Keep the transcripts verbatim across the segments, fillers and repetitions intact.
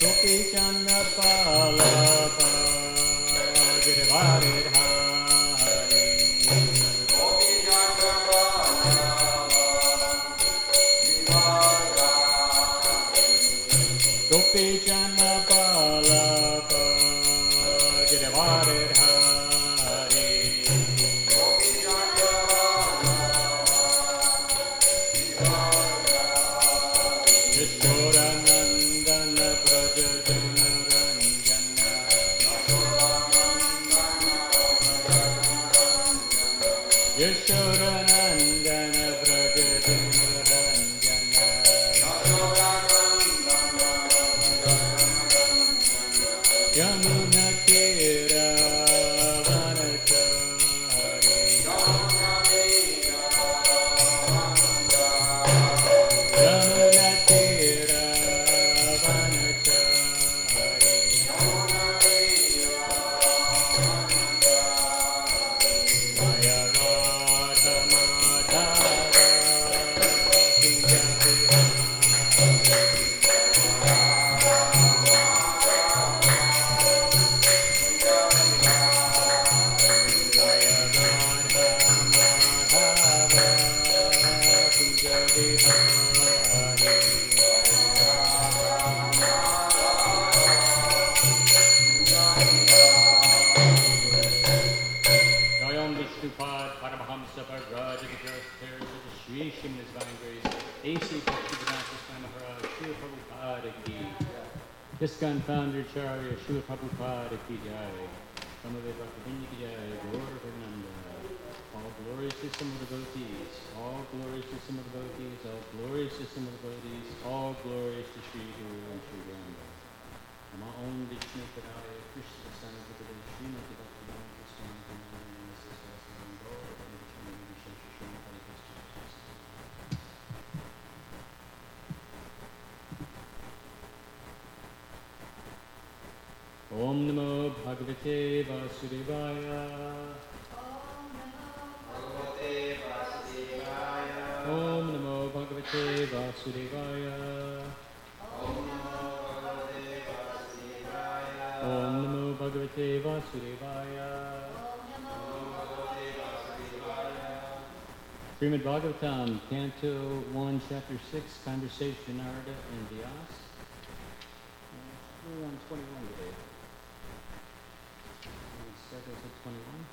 ISKCON founder Acharya Srila Prabhupada ki jai. Samaveta Bhaktivinoda ki jai. Gaur Varnanda. All glories to some of the devotees. All glories to some of the devotees. All glories to some of the devotees. All glories to Sri Guru and Sri Ganga. Nama Om Vishnu Padaya Krishna Sanatata Srimati Bhaktivedanta Swami Purnamani Sasasam Gaur Varnanda Vishesha Srimati Krishna. Om Namo Bhagavate Vasudevaya. Om Namo Bhagavate Vasudevaya. Om Namo Bhagavate Vasudevaya. Srimad Bhagavatam, Canto one, Chapter six, Conversation Narada and Vyas. We're on twenty-one today. Is it twenty-one?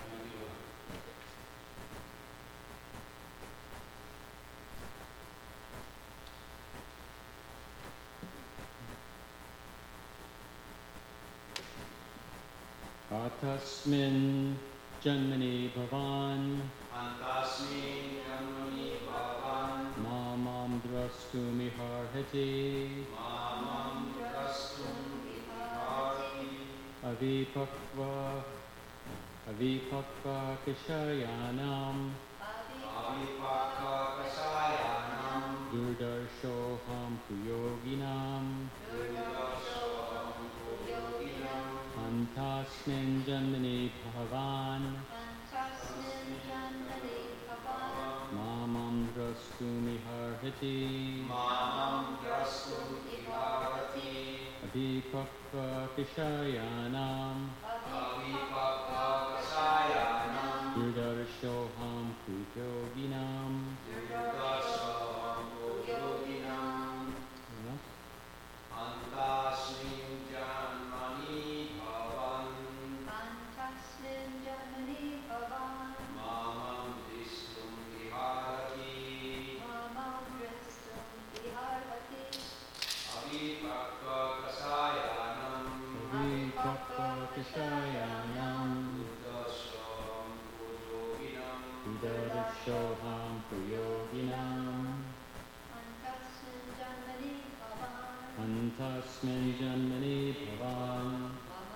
Atasmin Janmani Bhavan Antasmin Janmani Bhavan Mamam Drastumi Harhati Mamam Drastumi Harhati Avipakva Avipakva Kishayanam Avipakva Kasayanam Durdarshoham Kuyoginam Durdarshoham Kuyoginam Antasmin Janmani Bhavan Antasmin Janmani Bhavan Mamam Drastumi Harhati Mamam Drastumi Harhati Avipakva Kishayanam Avipakva Kasayanam Durdarshoham Kuyoginam. Durdarshoham Kuyoginam Antasmin Janmani Bhavan Antasmin Janmani Bhavan Mamam Drishtum Viharati Mamam Dristum Viharati Avipakva Kasayanam Avipakva Kishayanam Durdarshoham Kuyoginam Durdarshoham Kuyoginam Antasmin Janmani Bhavan Antasmin Janmani Bhavan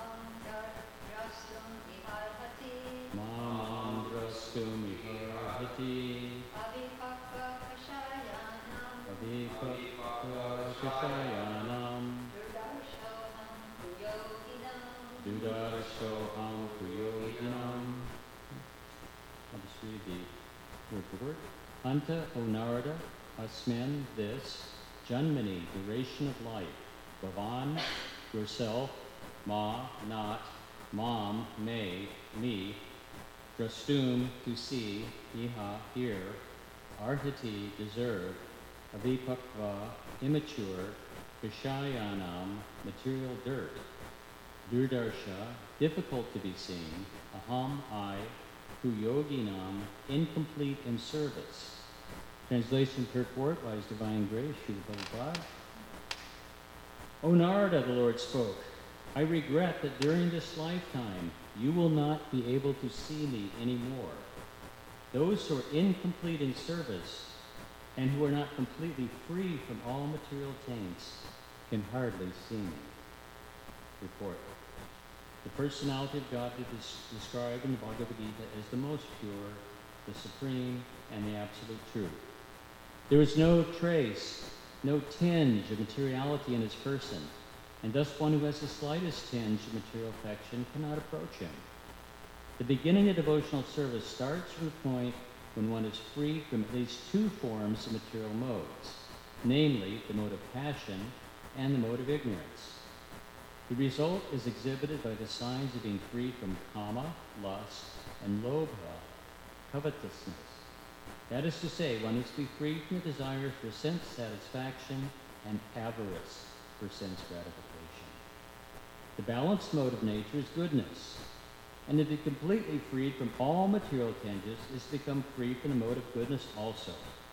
Mamam Drastum Mamam Drastumi Viharati Harhati Avipakva Kashayanam Avipakva Kishayanam Durdarshoham Kuyoginam Durdarshoham Kuyoginam. I'll just read the word for word. Anta O Narada, Asmin, this, Janmani, duration of life, Bhavan, yourself, ma, not, mom, may, me, drastum, to see, iha, here, arhati, deserve, avipakva, immature, vishayanam, material dirt, durdarsha, difficult to be seen, aham, I, kuyoginam, incomplete in service. Translation purport by His Divine Grace, Srila Prabhupada. O Narada, the Lord spoke, I regret that during this lifetime you will not be able to see me anymore. Those who are incomplete in service and who are not completely free from all material taints can hardly see me. Report. The personality of God is described in the Bhagavad Gita as the most pure, the supreme, and the absolute truth. There is no trace, no tinge of materiality in his person, and thus one who has the slightest tinge of material affection cannot approach him. The beginning of devotional service starts from the point when one is free from at least two forms of material modes, namely the mode of passion and the mode of ignorance. The result is exhibited by the signs of being free from kama, lust, and lobha, covetousness. That is to say, one is to be free from the desires for sense satisfaction and avarice for sense gratification. The balanced mode of nature is goodness, and to be completely freed from all material tinges is to become free from the mode of goodness also.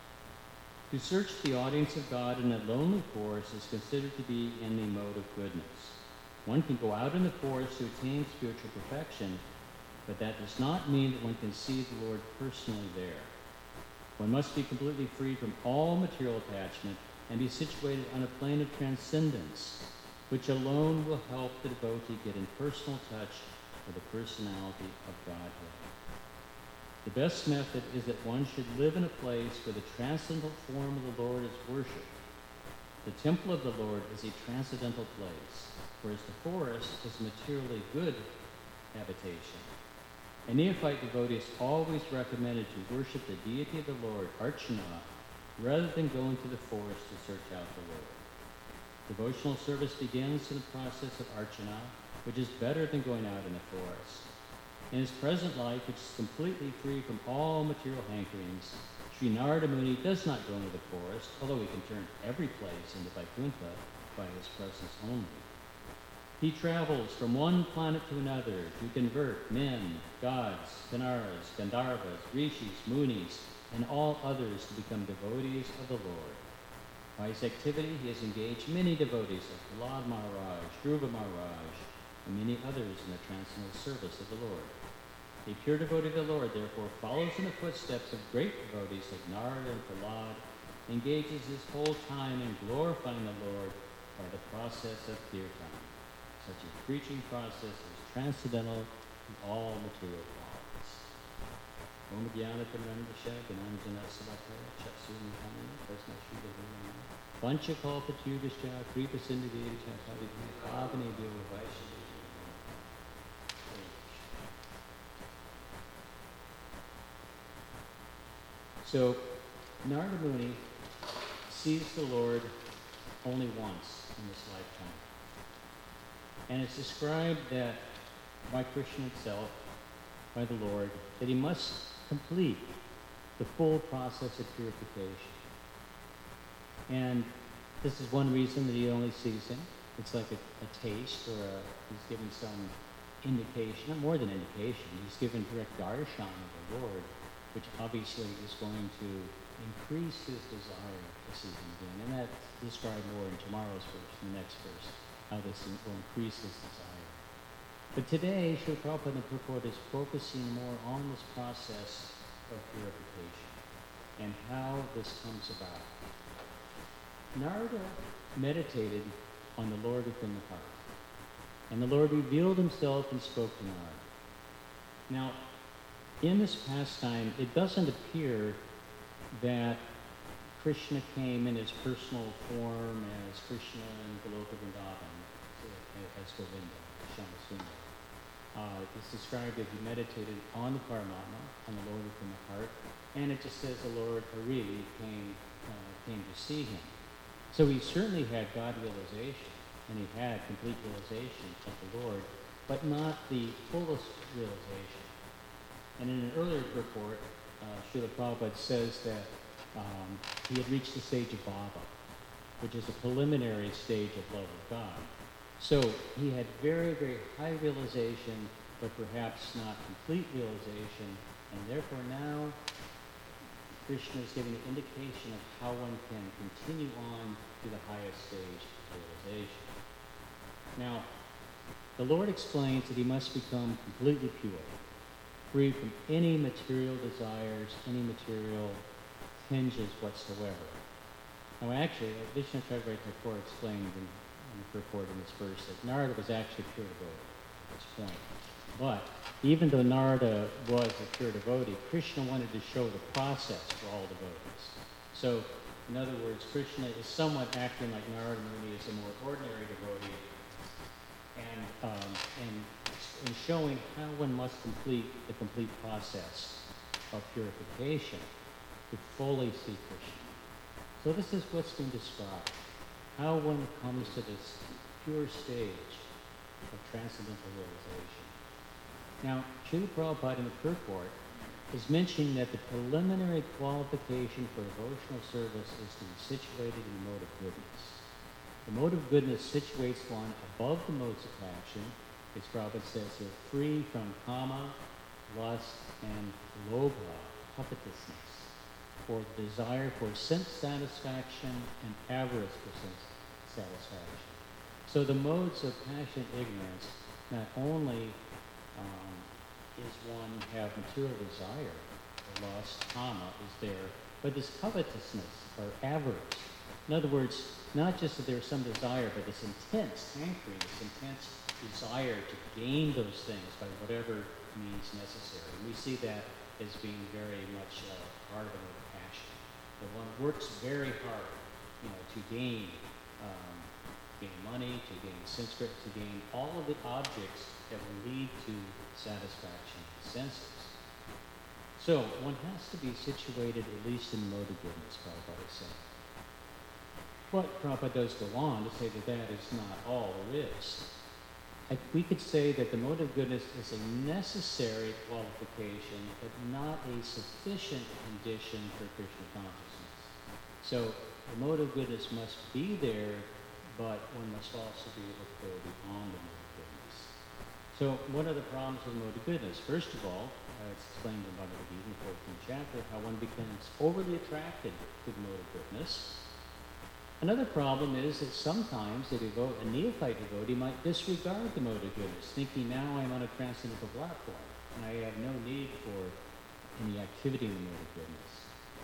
To search the audience of God in a lonely forest is considered to be in the mode of goodness. One can go out in the forest to attain spiritual perfection, but that does not mean that one can see the Lord personally there. One must be completely free from all material attachment and be situated on a plane of transcendence, which alone will help the devotee get in personal touch with the personality of Godhead. The best method is that one should live in a place where the transcendental form of the Lord is worshipped. The temple of the Lord is a transcendental place, whereas the forest is a materially good habitation. A neophyte devotee is always recommended to worship the deity of the Lord, Archana, rather than go into the forest to search out the Lord. Devotional service begins in the process of Archana, which is better than going out in the forest. In his present life, which is completely free from all material hankerings, Sri Narada Muni does not go into the forest, although he can turn every place into Vaikuntha by his presence only. He travels from one planet to another to convert men, gods, Kanaras, Gandharvas, Rishis, Munis, and all others to become devotees of the Lord. By his activity, he has engaged many devotees like Prahlad Maharaj, Dhruva Maharaj, and many others in the transcendental service of the Lord. A pure devotee of the Lord, therefore, follows in the footsteps of great devotees like Narada and Prahlad, engages his whole time in glorifying the Lord by the process of kirtan. Such a preaching process is transcendental to all material qualities. Om Jnana Paramandasha Gyananjana Salakaya Chaksumikana Prasna Sridharana Panchakalpatyugascha Kripa Sindhiviricha Savitana Pavani Deva Vaishya. So, Narada Muni sees the Lord only once in this lifetime. And it's described that by Krishna itself, by the Lord, that he must complete the full process of purification. And this is one reason that he only sees him. It's like a, a taste, or a, he's given some indication, not more than indication. He's given direct darshan of the Lord, which obviously is going to increase his desire to see him again. And that's described more in tomorrow's verse, in the next verse, how this will increase his desire. But today, Srila Prabhupada in the purport is focusing more on this process of purification and how this comes about. Narada meditated on the Lord within the heart, and the Lord revealed himself and spoke to Narada. Now, in this pastime, it doesn't appear that Krishna came in his personal form as Krishna in Goloka Vrindavan, as Govinda, Shyamasundar. Uh, it's described that he meditated on the Paramatma, on the Lord within the heart, and it just says the Lord Hari came, uh, came to see him. So he certainly had God realization. and he had complete realization of the Lord, but not the fullest realization. And in an earlier report, uh, Srila Prabhupada says that um, he had reached the stage of bhava, which is a preliminary stage of love of God. So he had very, very high realization, but perhaps not complete realization, and therefore now Krishna is giving an indication of how one can continue on to the highest stage of realization. Now, the Lord explains that he must become completely pure, free from any material desires, any material tinges whatsoever. Now, actually, Vishnu Chakravarti Thakur explained in, in the purport in this verse that Narada was actually a pure devotee at this point. But even though Narada was a pure devotee, Krishna wanted to show the process for all devotees. So, in other words, Krishna is somewhat acting like Narada Muni is a more ordinary devotee, and um, and in showing how one must complete the complete process of purification to fully see Krishna. So this is what's been described, how one comes to this pure stage of transcendental realization. Now, Srila Prabhupada in the purport is mentioning that the preliminary qualification for devotional service is to be situated in the mode of goodness. The mode of goodness situates one above the modes of passion, as Prabhupada says here, free from kama, lust, and lobha, covetousness, or the desire for sense satisfaction and avarice for sense satisfaction. So the modes of passion ignorance, not only um, is one have material desire, or lust, kama is there, but this covetousness or avarice. In other words, not just that there's some desire, but this intense hankering, this intense desire to gain those things by whatever means necessary. And we see that as being very much uh, part of the passion. That one works very hard, you know, to gain, um, gain money, to gain sense grip, to gain all of the objects that will lead to satisfaction of the senses. So one has to be situated at least in the mode of goodness, Prabhupada is saying. But Prabhupada does go on to say that that is not all there is. I, we could say that the mode of goodness is a necessary qualification, but not a sufficient condition for Krishna consciousness. So the mode of goodness must be there, but one must also be able to go beyond the mode of goodness. So what are the problems of the mode of goodness? First of all, uh, it's explained in Bhagavad Gita in the fourteenth chapter, how one becomes overly attracted to the mode of goodness. Another problem is that sometimes a, devote, a neophyte devotee might disregard the mode of goodness, thinking now I'm on a transcendental platform and I have no need for any activity in the mode of goodness.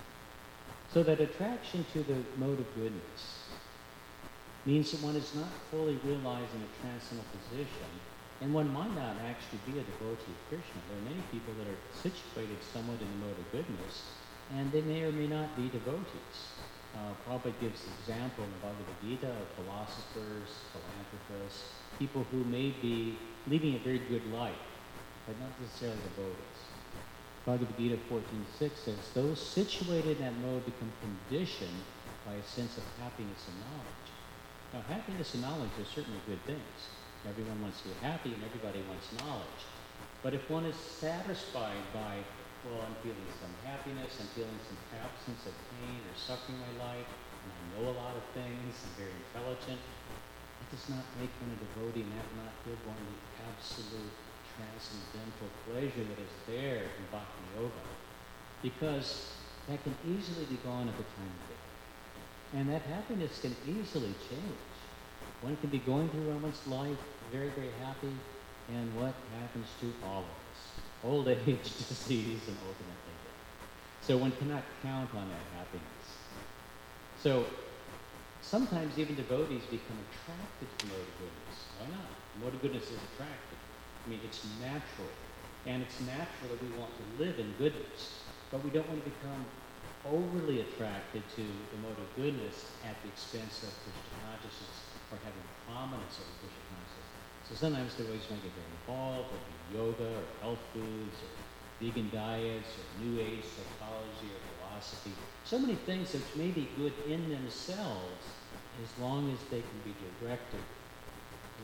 So that attraction to the mode of goodness means that one is not fully realizing a transcendental position, and one might not actually be a devotee of Krishna. There are many people that are situated somewhat in the mode of goodness, and they may or may not be devotees. Uh, Prabhupada gives the example in the Bhagavad Gita of philosophers, philanthropists, people who may be leading a very good life, but not necessarily devotees. Bhagavad Gita fourteen six says, those situated in that mode become conditioned by a sense of happiness and knowledge. Now, happiness and knowledge are certainly good things. Everyone wants to be happy and everybody wants knowledge. But if one is satisfied by, well, I'm feeling some happiness, I'm feeling some absence of pain or suffering in my life, and I know a lot of things, I'm very intelligent, it does not make one a devotee, and that will not give one the absolute transcendental pleasure that is there in Bhakti Yoga, because that can easily be gone at the time of death. And that happiness can easily change. One can be going through one's life very, very happy, and what happens to all of us? Old age, disease, and ultimately death. So one cannot count on that happiness. So sometimes even devotees become attracted to the mode of goodness. Why not? The mode of goodness is attractive. I mean, it's natural. And it's natural that we want to live in goodness. But we don't want to become overly attracted to the mode of goodness at the expense of Krishna consciousness or having prominence over Krishna consciousness. So sometimes devotees might get very involved with yoga or health foods or vegan diets or new age psychology or philosophy. So many things that may be good in themselves as long as they can be directed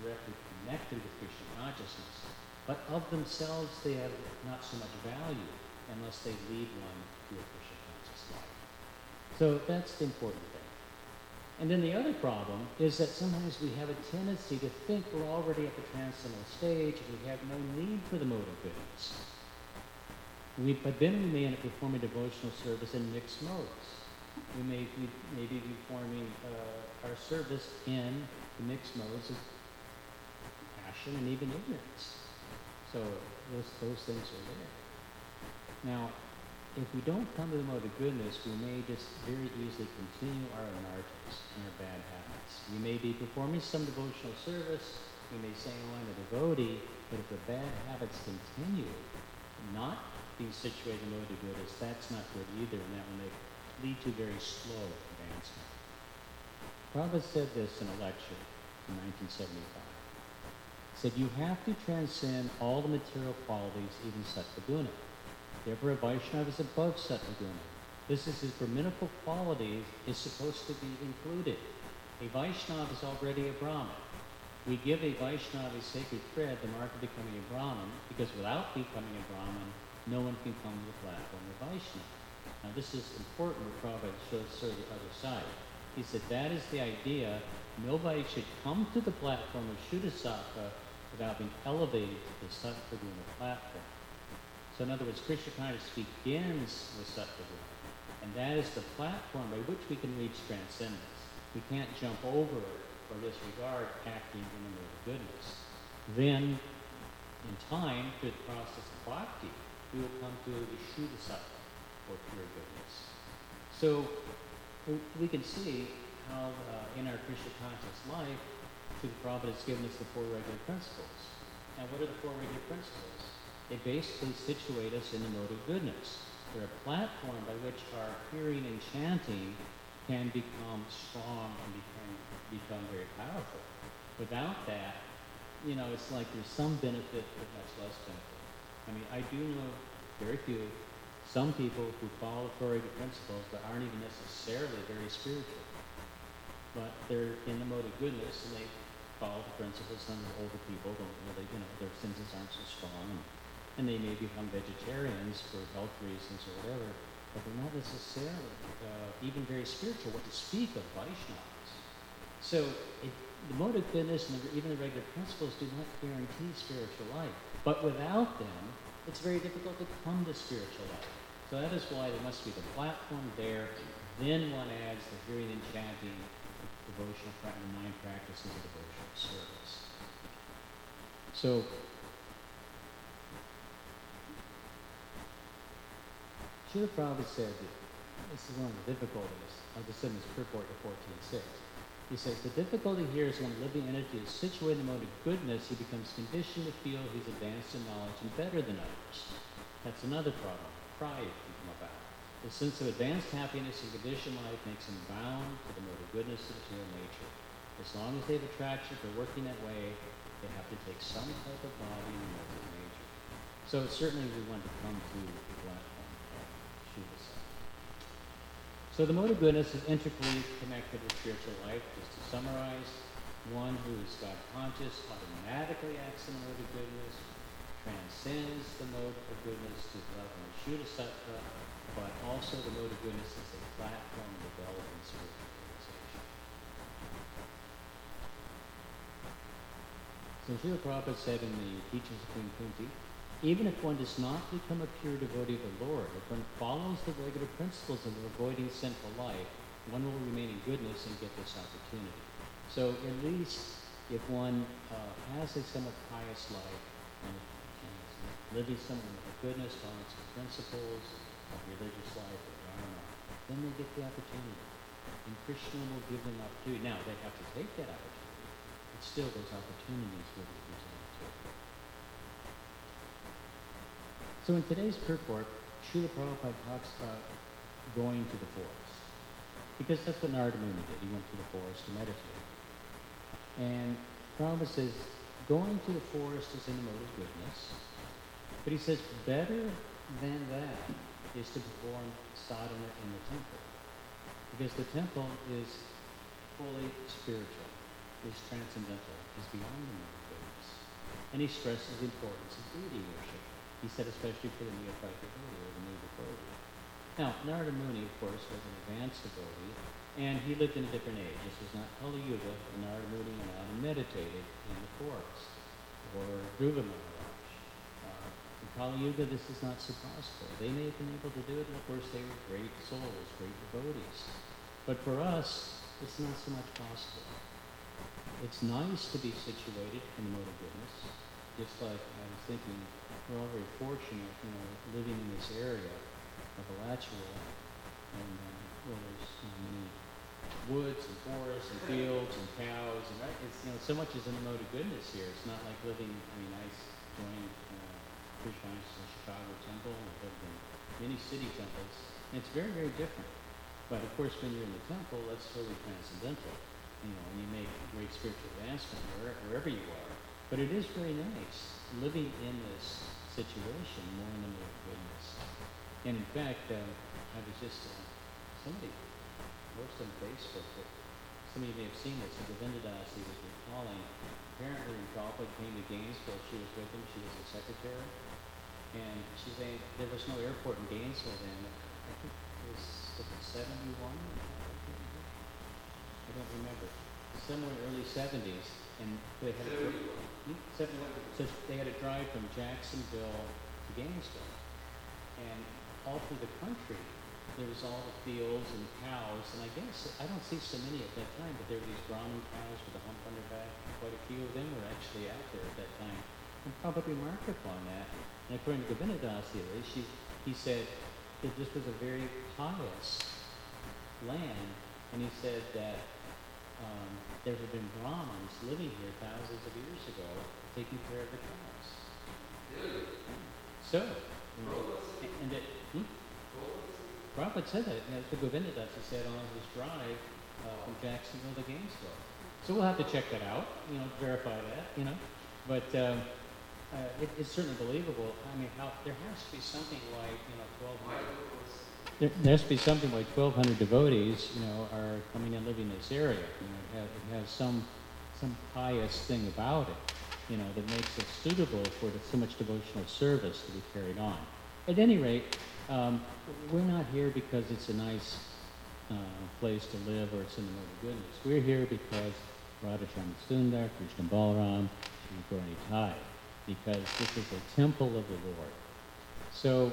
directly connected with Krishna consciousness. But of themselves, they have not so much value unless they lead one to a Krishna conscious life. So that's the important thing. And then the other problem is that sometimes we have a tendency to think we're already at the transcendental stage and we have no need for the mode of goodness. We, but then we may end up performing devotional service in mixed modes. We may we, maybe be performing uh, our service in the mixed modes of passion and even ignorance. So those, those things are there. Now, if we don't come to the mode of goodness, we may just very easily continue our anarthas and our bad habits. We may be performing some devotional service, we may say, oh, I'm a devotee, but if the bad habits continue, not being situated in the mode of goodness, that's not good either, and that will make, lead to very slow advancement. Prabhupada said this in a lecture in nineteen seventy-five. He said, you have to transcend all the material qualities, even Sattva-guna. Therefore, a Vaishnava is above Sattva-guna. This is his brahminical qualities is supposed to be included. A Vaishnava is already a Brahmin. We give a Vaishnava a sacred thread, the mark of becoming a Brahmin, because without becoming a Brahmin, no one can come to the platform of Vaishnava. Now, this is important where Prabhupada shows sort of the other side. He said that is the idea. Nobody should come to the platform of Shuddhasattva without being elevated to the Sattva-guna platform. So in other words, Krishna consciousness begins with Sattva-guna, and that is the platform by which we can reach transcendence. We can't jump over or disregard acting in the mode of goodness. Then, in time, through the process of bhakti, we will come to the Shuddhasattva, or pure goodness. So we can see how uh, in our Krishna conscious life, Srila Prabhupada has given us the four regular principles. Now, what are the four regular principles? They basically situate us in the mode of goodness. They're a platform by which our hearing and chanting can become strong and become, become very powerful. Without that, you know, it's like there's some benefit, but much less benefit. I mean, I do know very few, some people who follow the four regular principles but aren't even necessarily very spiritual. But they're in the mode of goodness and they follow the principles. Some of the older people don't really, you know, their senses aren't so strong. And, and they may become vegetarians for health reasons or whatever, but they're not necessarily uh, even very spiritual, what to speak of Vaishnavas. So it, the mode of goodness and the, even the regular principles do not guarantee spiritual life. But without them, it's very difficult to come to spiritual life. So that is why there must be the platform there. Then one adds the hearing and chanting, the devotional practice, the nine practices of devotional service. So Srila Prabhupada said that this is one of the difficulties of the Siddham's purport to fourteen six. He says, the difficulty here is when a living entity is situated in the mode of goodness, he becomes conditioned to feel he's advanced in knowledge and better than others. That's another problem. Pride can come about. The sense of advanced happiness in conditioned life makes him bound to the mode of goodness of his real nature. As long as they have attraction for working that way, they have to take some type of body in the mode of nature. So certainly we want to come to the platform of Shuddhasattva. So the mode of goodness is intricately connected with spiritual life. Just to summarize, one who is God conscious automatically acts in the mode of goodness, transcends the mode of goodness to the level of Shuddhasattva, but also the mode of goodness is a platform of developing spiritual realization. So Srila Prabhupada said in the Teachings of Queen Kunti, even if one does not become a pure devotee of the Lord, if one follows the regular principles of avoiding sinful life, one will remain in goodness and get this opportunity. So at least if one uh, has a somewhat pious life and, and is living somewhat with goodness, following some principles of religious life or dharma, then they get the opportunity. And Krishna will give them opportunity. Now, they have to take that opportunity, but still those opportunities will be presented to them. So in today's purport, Srila Prabhupada talks about going to the forest. Because that's what Narada Muni did. He went to the forest to meditate. And Prabhupada says, going to the forest is in the mode of goodness. But he says, better than that is to perform sadhana in the temple. Because the temple is fully spiritual, is transcendental, is beyond the And he stresses the importance of deity worship. He said especially for the neophyte devotee or the new devotee. Now, Narada Muni, of course, was an advanced devotee, and he lived in a different age. This was not Kali Yuga, and Narada Muni went out and meditated in the forest, or Dhruva Maharaj. Uh, in Kali Yuga, this is not so possible. They may have been able to do it, and of course they were great souls, great devotees. But for us, it's not so much possible. It's nice to be situated in the mode of goodness, just like I was thinking, we're all very fortunate, you know, living in this area of Alachua, and uh, where there's you know, many woods and forests and fields and cows, and right, it's you know so much is in the mode of goodness here. It's not like living. I mean, I joined uh, Krishna consciousness in Chicago Temple, and I lived in many city temples, and it's very, very different. But of course, when you're in the temple, that's totally transcendental, you know, and you make great spiritual advancement wherever, wherever you are. But it is very nice living in this situation, more in the mode of goodness. And in fact, uh, I was just, uh, somebody posted on Facebook that some of you may have seen this, that Govinda Dasi was recalling, apparently when Prabhupada came to Gainesville, she was with him, she was the secretary, and she's saying there was no airport in Gainesville then. I think it was, was it seventy-one? I don't remember. Somewhere in the early seventies, and they had a, seventy-one. So they had to drive from Jacksonville to Gainesville, and all through the country, there was all the fields and cows, and I guess, I don't see so many at that time, but there were these Brahmin cows with a hump on their back. Quite a few of them were actually out there at that time. And probably remarked upon that. And according to Govinda Dasi, she, he said that this was a very pious land, and he said that um, there had been Brahmins living here thousands of years ago, taking care of the cows. So, you know, and it, hmm? Prabhupada said that, and that's what Govinda Dasi said on his drive uh, from Jacksonville to Gainesville. So we'll have to check that out, you know, verify that, you know. But um, uh, it, it's certainly believable. I mean, how, there has to be something like, you know, twelve hundred. There, there has to be something like twelve hundred devotees, you know, are coming and living in this area. You know, it has, it has some some pious thing about it, you know, that makes it suitable for the, so much devotional service to be carried on. At any rate, um, we're not here because it's a nice uh, place to live or it's in the mode of goodness. We're here because Radharani Sundar, Krishna Balaram, Sri Gauri Thai, because this is a temple of the Lord. So,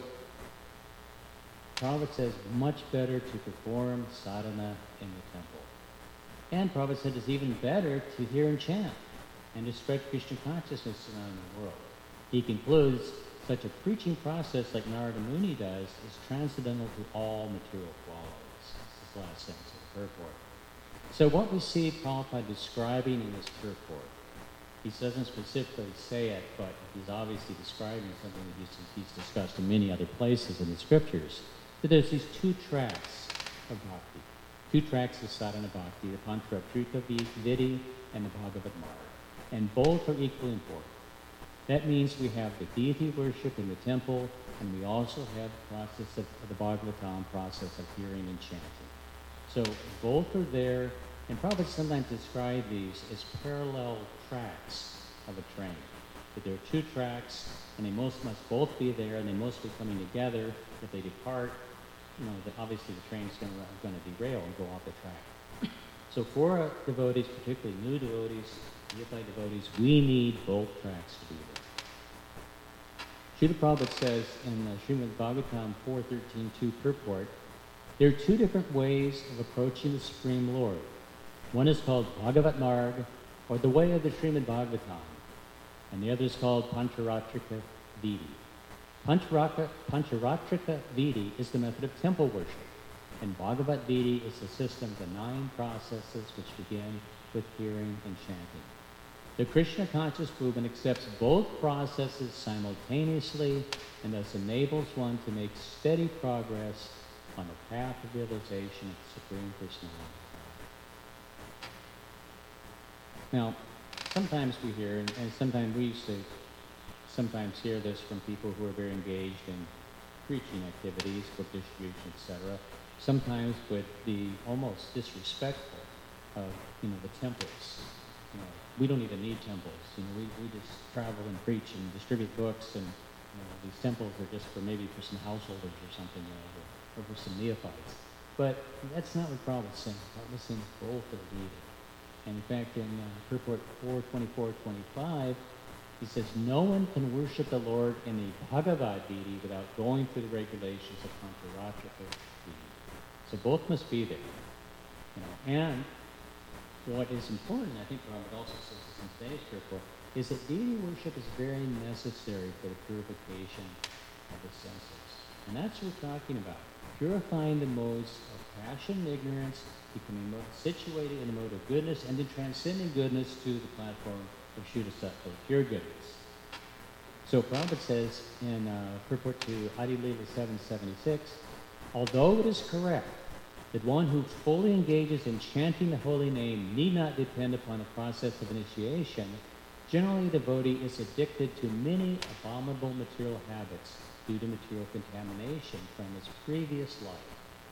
Prabhupada says much better to perform sadhana in the temple. And Prabhupada said it's even better to hear and chant and to spread Krishna consciousness around the world. He concludes, such a preaching process like Narada Muni does is transcendental to all material qualities. This is the last sentence of the purport. So what we see Prabhupada describing in this purport, he doesn't specifically say it, but he's obviously describing something that he's, he's discussed in many other places in the scriptures, that there's these two tracks of bhakti, two tracks of sadhana bhakti, the Pancharatrika Vidhi and the Bhagavad Marg, and both are equally important. That means we have the deity worship in the temple, and we also have the process of, of the Bhagavatam process of hearing and chanting. So both are there, and Prabhupada sometimes describe these as parallel tracks of a train. That there are two tracks, and they most must both be there, and they must be coming together. If they depart, you know, the, obviously the train's going to derail and go off the track. So for uh, devotees, particularly new devotees, neophyte devotees, we need both tracks to be there. Srila Prabhupada says in uh, Srimad Bhagavatam four thirteen two purport, there are two different ways of approaching the Supreme Lord. One is called Bhagavat Marg, or the way of the Srimad Bhagavatam, and the other is called Pancharatrika Vidhi. Pancharatrika, Pancharatrika Vidhi is the method of temple worship, and Bhagavat Vidhi is the system of the nine processes which begin with hearing and chanting. The Krishna conscious movement accepts both processes simultaneously and thus enables one to make steady progress on the path of realization of the Supreme Personality. Now, sometimes we hear, and, and sometimes we used to sometimes hear this from people who are very engaged in preaching activities, book distribution, et cetera, sometimes with the almost disrespectful of, you know, the temples. You know, we don't even need temples. You know, we, we just travel and preach and distribute books, and you know, these temples are just for maybe for some householders or something, you know, or, or for some neophytes. But that's not what Prabhupada's saying. Prabhupada's saying both are needed. And in fact, in uh, Purport four twenty-four twenty-five, he says, no one can worship the Lord in the Bhagavad deity without going through the regulations of Pancharatrika deity. So both must be there. You know, and what is important, I think Prabhupada also says this in today's purport, is that deity worship is very necessary for the purification of the senses. And that's what we're talking about. Purifying the modes of passion and ignorance, becoming situated in the mode of goodness, and then transcending goodness to the platform of Shuddha Sattva, pure goodness. So Prabhupada says in uh, purport to Adi Lila seven seventy-six, although it is correct that one who fully engages in chanting the holy name need not depend upon the process of initiation, generally the devotee is addicted to many abominable material habits due to material contamination from his previous life.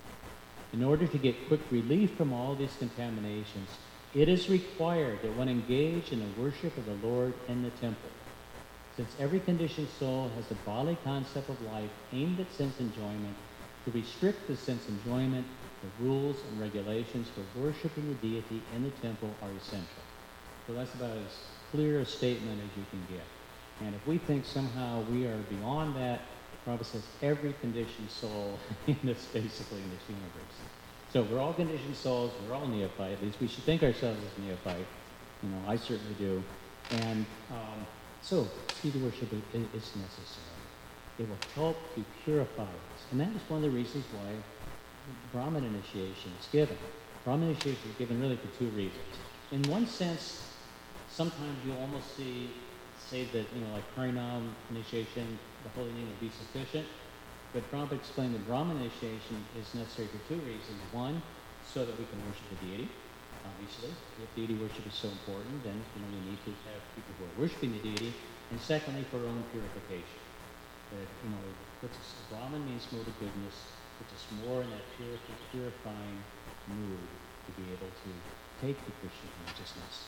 In order to get quick relief from all these contaminations, it is required that one engage in the worship of the Lord in the temple. Since every conditioned soul has a bodily concept of life aimed at sense enjoyment, to restrict the sense enjoyment, the rules and regulations for worshiping the deity in the temple are essential. So that's about as clear a statement as you can get. And if we think somehow we are beyond that, Prabhupada says every conditioned soul in this, basically in this universe. So we're all conditioned souls, we're all neophyte, at least we should think ourselves as neophyte. You know, I certainly do. And um, so, deity worship is, is necessary. It will help to purify us. And that is one of the reasons why Brahman initiation is given. Brahman initiation is given really for two reasons. In one sense, sometimes you almost see, say that, you know, like Harinam initiation, the holy name would be sufficient. But Prabhupada explained that Brahman initiation is necessary for two reasons. One, so that we can worship the deity, obviously. If deity worship is so important, then you know you need to have people who are worshiping the deity. And secondly, for our own purification. That, you know, puts us, Brahman means mode of goodness, puts us more in that purif- purifying mood to be able to take the Krishna consciousness.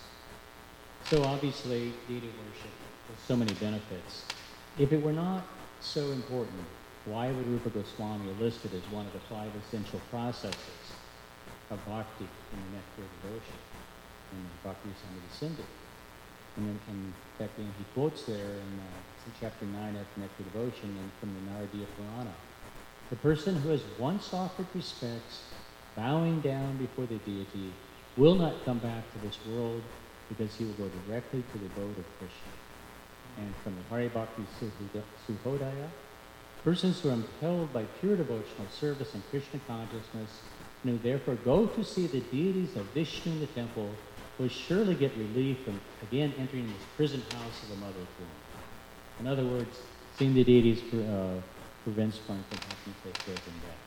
So obviously, deity worship has so many benefits. If it were not so important, why would Rupa Goswami list it as one of the five essential processes of bhakti in the nectar of devotion, in the Bhakti Rasamrita Sindhu? And in, in fact, he quotes there in, uh, in chapter nine of Nectar of Devotion and from the Naradiya Purana, the person who has once offered respects, bowing down before the deity, will not come back to this world because he will go directly to the abode of Krishna. And from the Hari Bhakti Suhodaya, persons who are impelled by pure devotional service and Krishna consciousness, and who therefore go to see the deities of Vishnu in the temple, will surely get relief from again entering this prison house of the mother womb. In other words, seeing the deities uh, prevents one from having to take birth and death.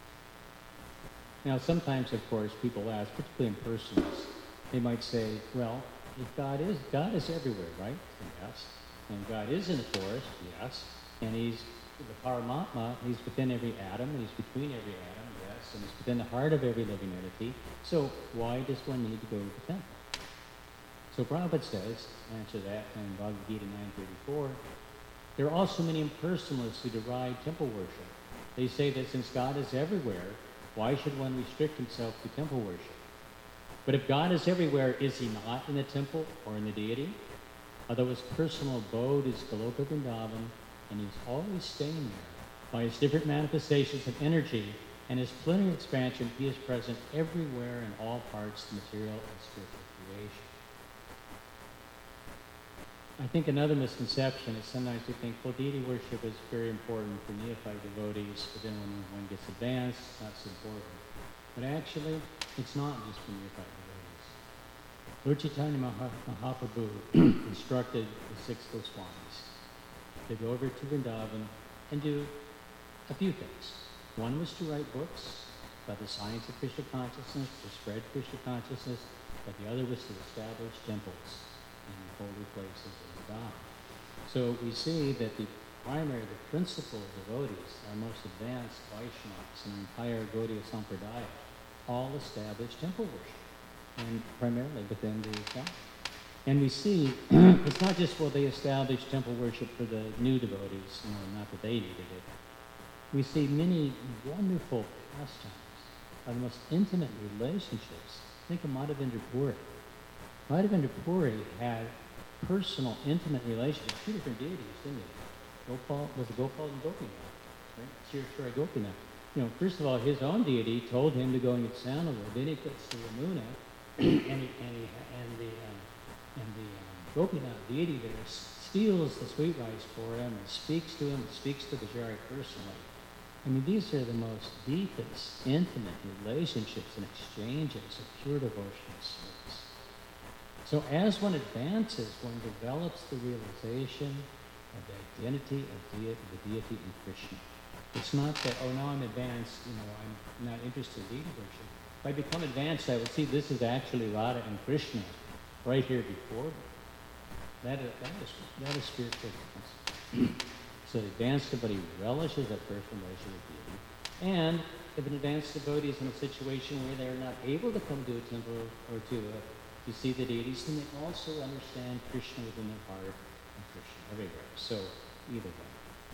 Now, sometimes, of course, people ask, particularly impersonalists, they might say, well, if God is, God is everywhere, right? Yes. And God is in the forest, yes. And he's the Paramatma, he's within every atom, and he's between every atom, yes. And he's within the heart of every living entity. So why does one need to go to the temple? So Prabhupada says, answer that in Bhagavad Gita nine thirty-four, there are also many impersonalists who deride temple worship. They say that since God is everywhere, why should one restrict himself to temple worship? But if God is everywhere, is he not in the temple or in the deity? Although his personal abode is Goloka Vrindavan, and he's always staying there. By his different manifestations of energy and his plenary expansion, he is present everywhere in all parts of material and spiritual creation. I think another misconception is sometimes we think, well, deity worship is very important for neophyte devotees, but then when one gets advanced, it's not so important. But actually, it's not just for neophyte devotees. Lord Chaitanya Maha- Mahaprabhu instructed the six Goswamis to go over to Vrindavan and do a few things. One was to write books about the science of Krishna consciousness, to spread Krishna consciousness, but the other was to establish temples in holy places of God. So we see that the primary, the principal devotees, our most advanced Vaishnavas and our entire Gaudiya Sampradaya, all established temple worship, and primarily within the temple. And we see, it's not just, well, they established temple worship for the new devotees, you know, not that they needed it. We see many wonderful pastimes of the most intimate relationships. Think of Madhavendra Puri. Madhavendra Puri had personal, intimate relationships with two different deities, didn't he? Gopal, was it Gopal and Gopinath, right? Sri Sri Gopinath. You know, first of all, his own deity told him to go and get sandalwood. Then he puts the Yamuna, and, he, and, he, and the uh, and the um, Gopinath deity there steals the sweet rice for him and speaks to him, and speaks to the Jari personally. I mean, these are the most deepest, intimate relationships and exchanges of pure devotional service. So as one advances, one develops the realization of the identity of deity, the deity in Krishna. It's not that, oh, now I'm advanced, you know, I'm not interested in deity worship. If I become advanced, I will see this is actually Radha and Krishna right here before me. That is, that is, that is spiritual advance. So the advanced devotee relishes that personal relationship with deity. And if an advanced devotee is in a situation where they're not able to come to a temple or to a, to see the deities, then they also understand Krishna within their heart and Krishna everywhere. So either way.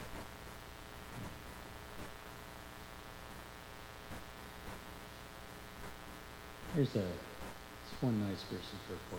Here's a it's one nice verse for a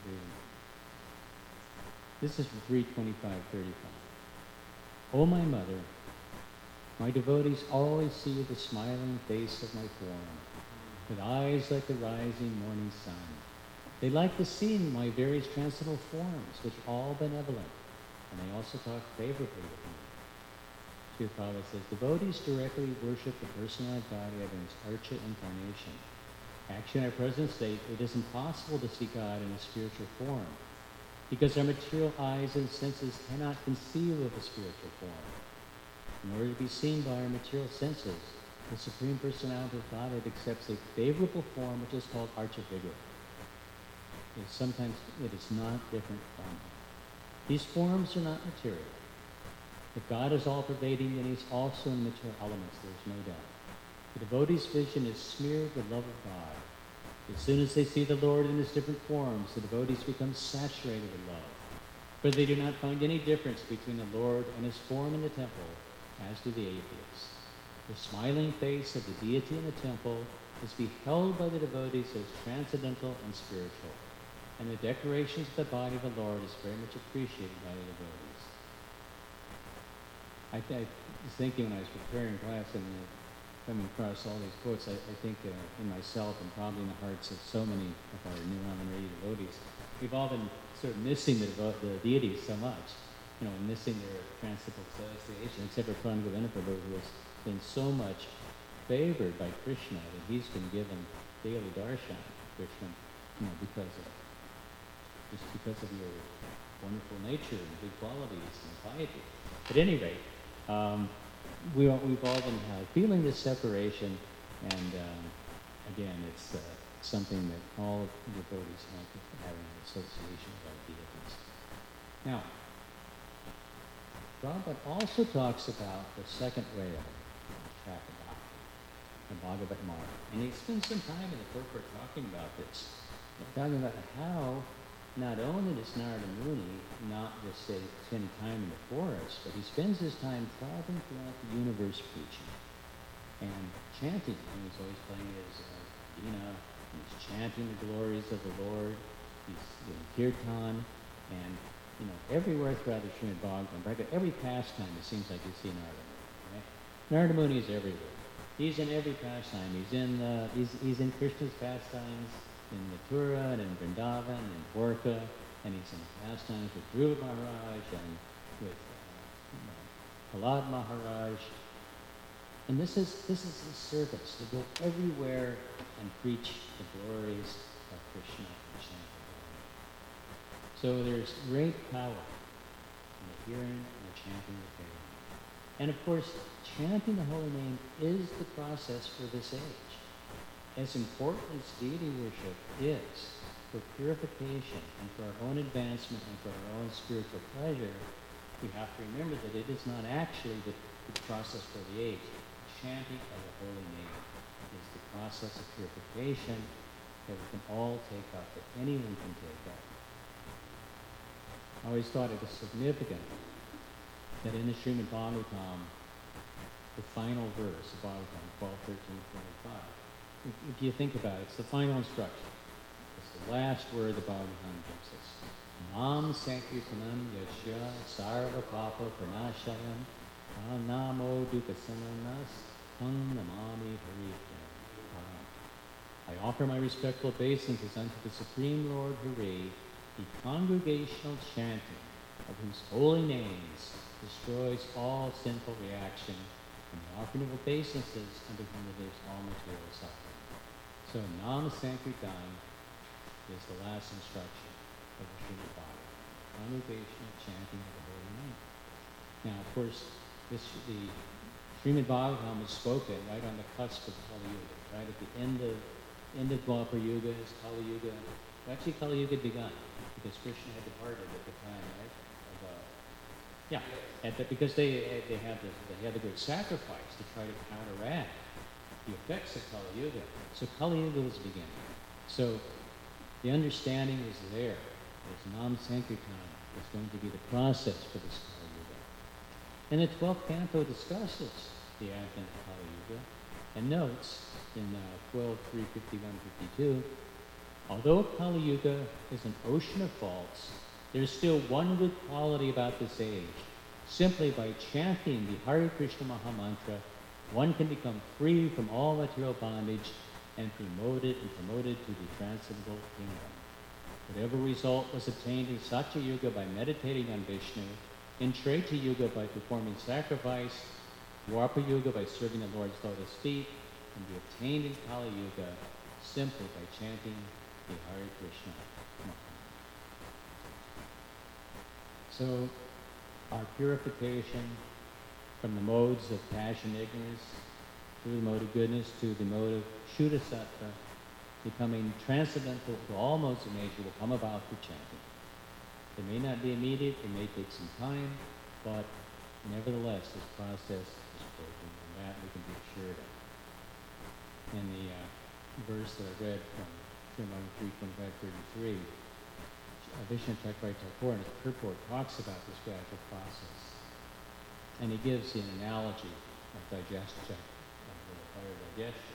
This is from three twenty-five thirty-five. O my mother, my devotees always see the smiling face of my form, with eyes like the rising morning sun. They like to see my various transcendental forms, which are all benevolent, and they also talk favorably with me. Sri Prabhupada says, devotees directly worship the personality of God in its archa incarnation. Actually, in our present state, it is impossible to see God in a spiritual form, because our material eyes and senses cannot conceive of a spiritual form. In order to be seen by our material senses, the Supreme Personality of Godhead accepts a favorable form which is called archa vigra. It is sometimes it is not different from it. These forms are not material. If God is all-pervading, then he's also in material elements, there's no doubt. The devotee's vision is smeared with love of God. As soon as they see the Lord in his different forms, the devotees become saturated with love. For they do not find any difference between the Lord and his form in the temple, as do the atheists. The smiling face of the deity in the temple is beheld by the devotees as transcendental and spiritual, and the decorations of the body of the Lord is very much appreciated by the devotees. I, th- I was thinking when I was preparing class and uh, coming across all these quotes, I, I think uh, in myself and probably in the hearts of so many of our new Ramanradi devotees, we've all been sort of missing the, devo- the deities so much, you know, and missing their transcendental association, except for Pran Govinda Prabhu, who has been so much favored by Krishna that he's been given daily darshan of Krishna, you know, because of, just because of your wonderful nature and good qualities and piety. At any rate, um, we are, we've all been uh, feeling this separation, and um, again, it's uh, something that all devotees have to having an association with our deities. Now, Prabhupada also talks about the second way of track of bhakti, the Bhagavat Marg, and he spends some time in the purport talking about this, talking about how not only does Narada Muni not just say spend time in the forest, but he spends his time traveling throughout the universe preaching and chanting. And he's always playing his uh, veena, and he's chanting the glories of the Lord. He's doing kirtan, and you know everywhere throughout the Srimad Bhagavatam, right? Every pastime it seems like you see Narada Muni. Right? Narada Muni is everywhere. He's in every pastime. He's in uh, he's he's in Krishna's pastimes, in Mathura and in Vrindavan and Dwarka, and he's in pastimes with Dhruva Maharaj and with uh, you know, Prahlad Maharaj. And this is this is his service, to go everywhere and preach the glories of Krishna and chant the glory. So there's great power in the hearing and the chanting of the holy name. And of course, chanting the holy name is the process for this age. As important as deity worship is for purification and for our own advancement and for our own spiritual pleasure, we have to remember that it is not actually the, the process for the age. The chanting of the holy name is the process of purification that we can all take up, that anyone can take up. I always thought it was significant that in the Srimad Bhagavatam, the final verse of Bhagavatam, twelve, thirteen, twenty-five, if, if you think about it, it's the final instruction. It's the last word the Bhagavatam gives us. Nam Sankirtanam Yasya Sarva Papa Pranashayam Namo Dukasananas Hum Namami Harikya. I offer my respectful obeisances unto the Supreme Lord Hare, the congregational chanting of whose holy names destroys all sinful reaction, and the offering of obeisances unto whom relieves all material suffering. So Nam Sankirtan is the last instruction of the Srimad Bhagavatam, congregational chanting of the holy name. Now, of course, this, the Srimad Bhagavatam was spoken right on the cusp of Kali Yuga, right at the end of end of Dwapar Yuga is Kali Yuga. Actually, Kali Yuga had begun because Krishna had departed at the time, right? Of, uh, yeah, at the, because they they had the they had the great sacrifice to try to counteract the effects of Kali Yuga. So Kali Yuga was beginning. So the understanding was there. There's Nam Sankirtan is going to be the process for this Kali Yuga. And the twelfth canto discusses the advent of Kali Yuga and notes in uh, twelve, three fifty-one, fifty-two, although Kali Yuga is an ocean of faults, there's still one good quality about this age. Simply by chanting the Hare Krishna Mahamantra, one can become free from all material bondage and promoted and promoted to the transcendental kingdom. Whatever result was obtained in Satya Yuga by meditating on Vishnu, in Treta Yuga by performing sacrifice, Dwapar Yuga by serving the Lord's lotus feet, can be obtained in Kali Yuga simply by chanting the Hare Krishna Mahamantra. So, our purification from the modes of passion, ignorance, through the mode of goodness to the mode of Shuddha Sattva, becoming transcendental to all modes of nature, will come about through chanting. It may not be immediate, it may take some time, but nevertheless, this process is working, and that we can be assured of. In the uh, verse that I read from Srimad three twenty-five thirty-three, Vishnu Chakravarti Thakur in his purport talks about this gradual process. And he gives an analogy of digestion, of the fire of digestion.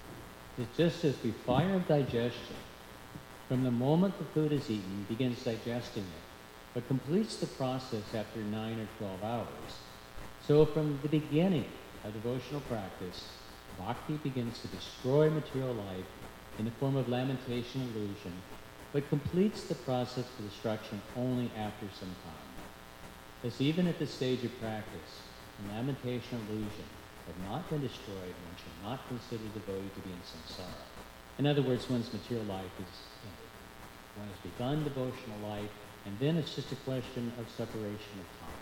It's just as the fire of digestion, from the moment the food is eaten, begins digesting it, but completes the process after nine or twelve hours. So from the beginning of devotional practice, Bhakti begins to destroy material life in the form of lamentation and illusion, but completes the process of destruction only after some time. Thus, even at this stage of practice, lamentation and illusion have not been destroyed, one should not consider the devotee to be in samsara. In other words, one's material life is ended. One has begun devotional life, and then it's just a question of separation of time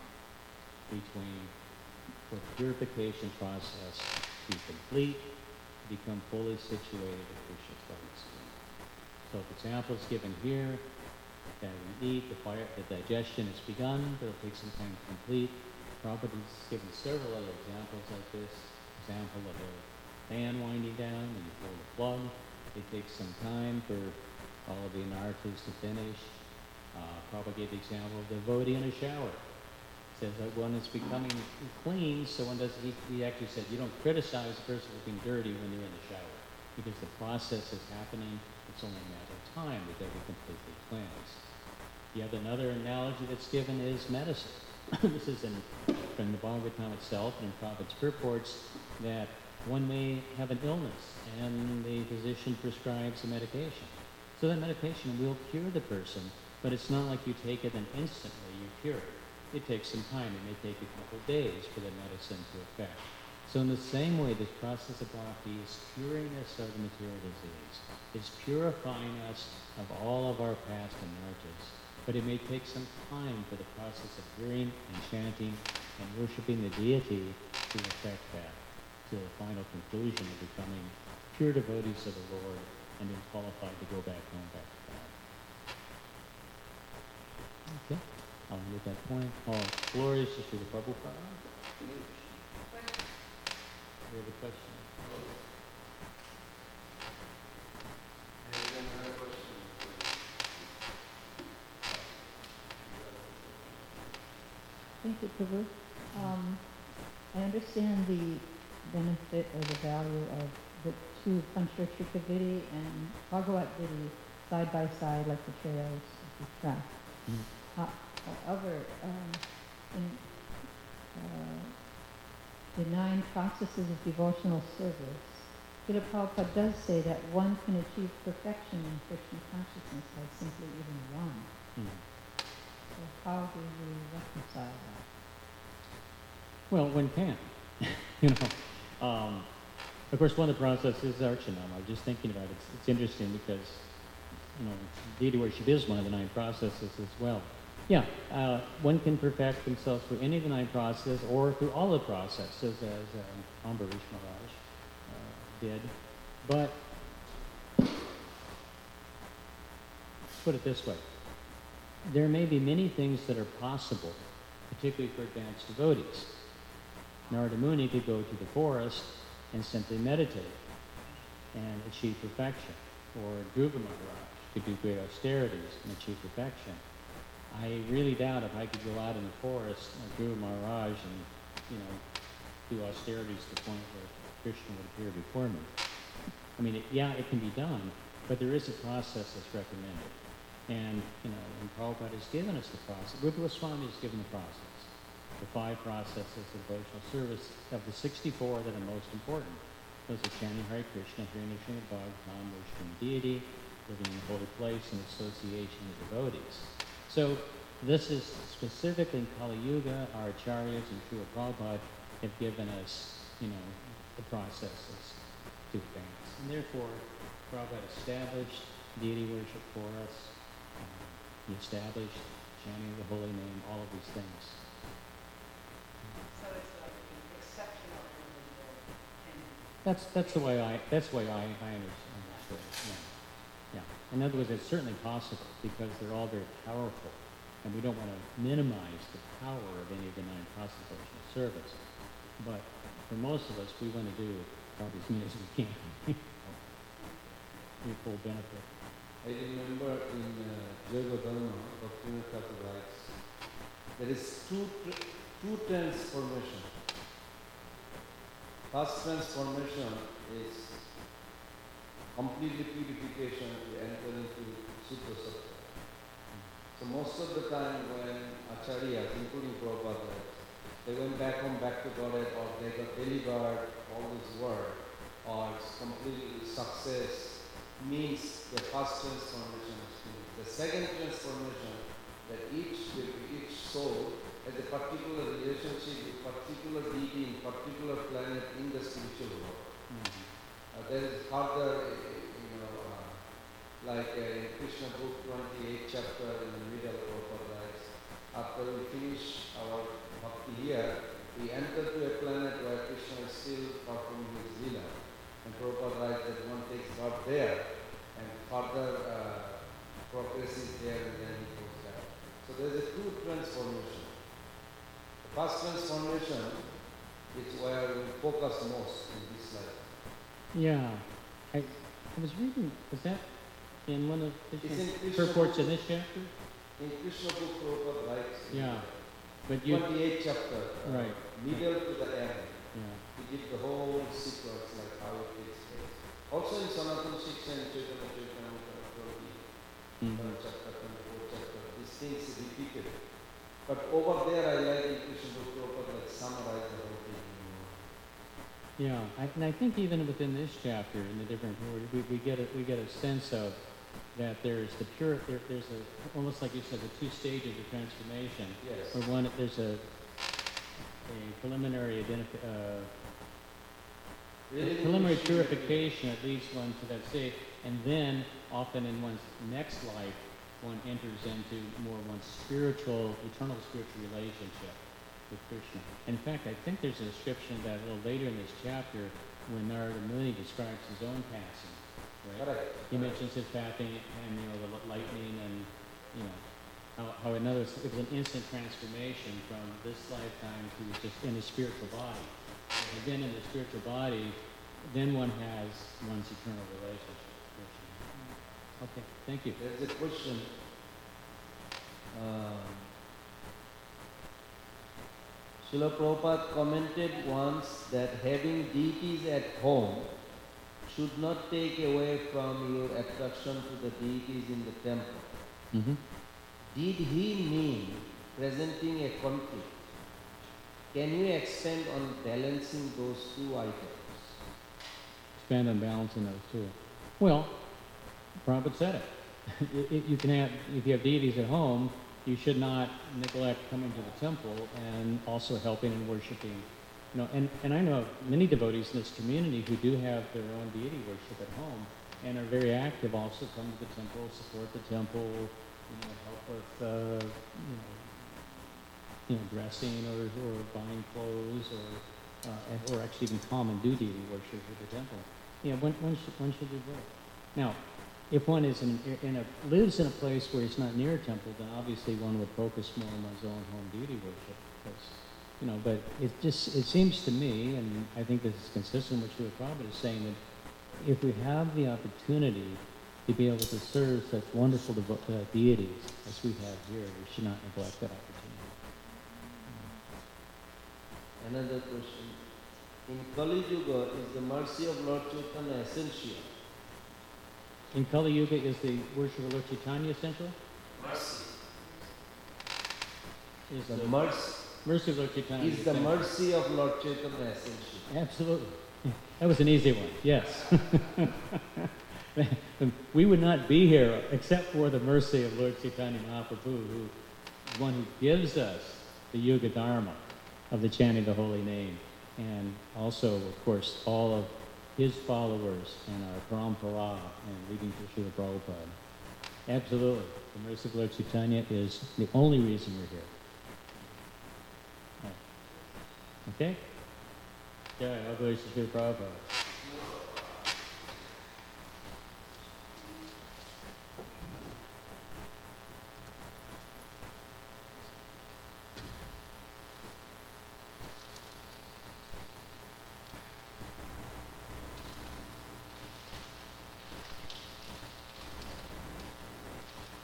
between for the purification process to be complete, to become fully situated in Krishna's loving scheme. So the example is given here that we eat, the fire, the digestion has begun, but it'll take some time to complete. Prabhupada has given several other examples like this. Example of a fan winding down and you pull the plug. It takes some time for all of the anarthas to finish. Uh, Prabhupada gave the example of the devotee in a shower. Says that one is becoming clean, so one does. He, he actually said you don't criticize the person for being dirty when they're in the shower, because the process is happening. It's only a matter of time that they'll be completely cleansed. Yet another analogy that's given is medicine. This is in, from the Bhagavatam itself and in Prabhupada's purports that one may have an illness and the physician prescribes a medication. So that medication will cure the person, but it's not like you take it and instantly you cure it. It takes some time. It may take a couple of days for the medicine to affect. So in the same way, this process of bhakti is curing us of the material disease. It's purifying us of all of our past anarthas. But it may take some time for the process of hearing and chanting and worshiping the deity to affect that, to the final conclusion of becoming pure devotees of the Lord and then qualified to go back home, back to God. Okay. I'll end at that point. All glories to Srila Prabhupada. We have a question. Thank you, Prabhu. Um, I understand the benefit or the value of the two Pancharatrika Vidhi and Bhagavat Vidhi side by side like the trails of the track. Mm. Uh, however, um, in uh, the nine processes of devotional service, Srila Prabhupada does say that one can achieve perfection in Krishna consciousness by simply even one. Mm. So how do we reconcile that? Well, one can. you know, um, of course, one of the processes is Archanam. I was just thinking about it. It's, it's interesting because, you know, deity worship is one of the nine processes as well. Yeah, uh, one can perfect themselves through any of the nine processes or through all the processes, as um, Ambarish Maharaj uh, did. But put it this way. There may be many things that are possible, particularly for advanced devotees. Narada Muni could go to the forest and simply meditate and achieve perfection. Or Dhruva Maharaj could do great austerities and achieve perfection. I really doubt if I could go out in the forest like Dhruva Maharaj and, you know, do austerities to the point where Krishna would appear before me. I mean, it, yeah, it can be done, but there is a process that's recommended. And, you know, and Prabhupada has given us the process. Rupa Goswami has given the process. The five processes of devotional service of the sixty-four that are most important. Those are chanting Hare Krishna, hearing the Srimad Bhagavatam, worshiping deity, living in a holy place, and association with devotees. So this is specifically in Kali Yuga, our acharyas and Srila Prabhupada have given us, you know, the processes to advance. And therefore, Prabhupada established deity worship for us. Um, he established chanting the holy name, all of these things. So it's like an exceptional individual can. That's that's the way I that's the way I, I understand it. Yeah. Yeah. In other words, it's certainly possible because they're all very powerful, and we don't want to minimize the power of any of the nine processes of service. But for most of us, we want to do probably as many as we can. We full benefit. I remember in uh, Yoga Dharma, Bhaktivinoda Thakur writes, there is two, tr- two transformation. First transformation is completely purification to enter into Sutra Sattva. So most of the time when acharyas, including Prabhupada, they went back home, back to Godhead, or they got delivered, all this work, or it's completely success, means the first transformation is finished. The second transformation, that each each soul has a particular relationship with particular deity in particular planet in the spiritual world. Mm-hmm. Uh, there is further, uh, you know, uh, like uh, in Krishna book twenty-eight chapter in the middle, Prabhupada writes, after we finish our bhakti here, we enter to a planet where Krishna is still performing his lila. And Prabhupada writes that one takes birth there, and further uh, progress is there, and then he goes down. So there is a true transformation. The first transformation is where we focus most in this life. Yeah. I I was reading, was that in one of the It's in Krishna purports book. in this chapter? In Krishna book, Prabhupada writes in Yeah. But you twenty-eighth chapter, uh, Right. middle to the end. yeah. He gives the whole sequence, like how it takes place. Also in Sanatana Shiksha and Chaitanya Charitamrita, Mhm. third chapter, twenty-fourth chapter, these things repeated. But over there, I like in Krishna book, Prabhupada like summarize the whole thing. You know. Yeah, I, and I think even within this chapter, in the different we, we get a, we get a sense of that there's the pure there, there's a almost like you said the two stages of transformation. Yes. Or one there's a a preliminary identif- uh, Really preliminary initiate- purification that leads one to that state, and then often in one's next life, one enters into more one's spiritual, eternal spiritual relationship with Krishna. In fact, I think there's a description of that a little later in this chapter when Narada Muni describes his own passing. Right? Correct. He mentions his passing and you know the lightning and you know how, how in other words, it was an instant transformation from this lifetime to just in his spiritual body. And then in the spiritual body, then one has one's eternal relationship with Krishna. Okay, thank you. There's a question. Um, Srila Prabhupada commented once that having deities at home should not take away from your attraction to the deities in the temple. Mm-hmm. Did he mean presenting a conflict? Can you expand on balancing those two items? Expand on balancing those two. Well, Prabhupada said it. It- it- You can have, if you have deities at home, you should not neglect coming to the temple and also helping and worshiping. You know, and, and I know of many devotees in this community who do have their own deity worship at home and are very active, also come to the temple, support the temple, you know, help with, uh, you know, you know, dressing or, or buying clothes or, uh, and- or actually even come and do deity worship at the temple. You know, one, one should, one should do both. Now, if one is in, in a, lives in a place where it's not near a temple, then obviously one would focus more on one's own home deity worship. Because, you know, but it just, it seems to me, and I think this is consistent with what Prabhupada is saying, that if we have the opportunity to be able to serve such wonderful devo- uh, deities as we have here, we should not neglect that opportunity. Another question. In Kali Yuga, is the mercy of Lord Chaitanya essential? In Kali Yuga, is the worship of Lord Chaitanya essential? Mercy. Is The the mercy. mercy of Lord Chaitanya Is the essential? mercy of Lord Chaitanya essential? Absolutely. That was an easy one, yes. We would not be here except for the mercy of Lord Chaitanya Mahaprabhu, who is one who gives us the Yuga Dharma of the chanting of the holy name. And also, of course, all of his followers and our parampara and leading to Srila Prabhupada. Absolutely. The mercy of Lord Chaitanya is the only reason we're here. Okay? Yeah, I'll go to Srila Prabhupada.